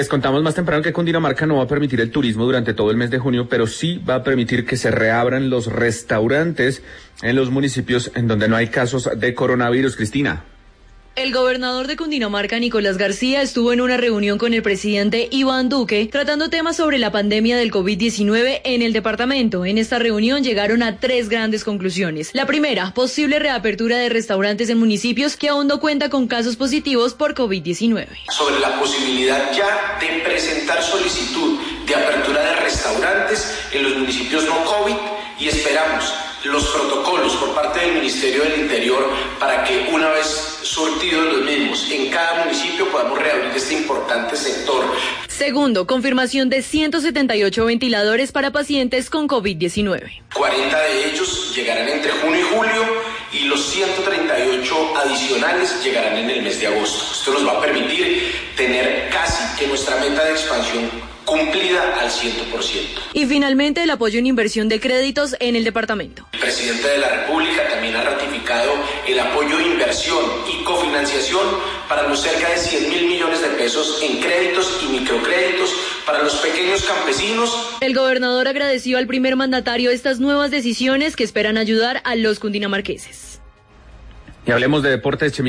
Les contamos más temprano que Cundinamarca no va a permitir el turismo durante todo el mes de junio, pero sí va a permitir que se reabran los restaurantes en los municipios en donde no hay casos de coronavirus. Cristina. El gobernador de Cundinamarca, Nicolás García, estuvo en una reunión con el presidente Iván Duque tratando temas sobre la pandemia del COVID-19 en el departamento. En esta reunión llegaron a 3 grandes conclusiones. La primera, posible reapertura de restaurantes en municipios que aún no cuentan con casos positivos por COVID-19. Sobre la posibilidad ya de presentar solicitud de apertura de restaurantes en los municipios no COVID y esperamos los protocolos por parte del Ministerio del Interior para que una vez surtidos los mismos en cada municipio podamos reabrir este importante sector. Segundo, confirmación de 178 ventiladores para pacientes con COVID-19. 40 de ellos llegarán entre junio y julio y los 138 adicionales llegarán en el mes de agosto. Esto nos va a permitir tener casi que nuestra meta de expansión cumplida al 100%. Y finalmente, el apoyo en inversión de créditos en el departamento. El presidente de la República también ha ratificado el apoyo de inversión y cofinanciación para los cerca de 100.000 millones de pesos en créditos y microcréditos para los pequeños campesinos. El gobernador agradeció al primer mandatario estas nuevas decisiones que esperan ayudar a los cundinamarqueses. Y hablemos de deportes.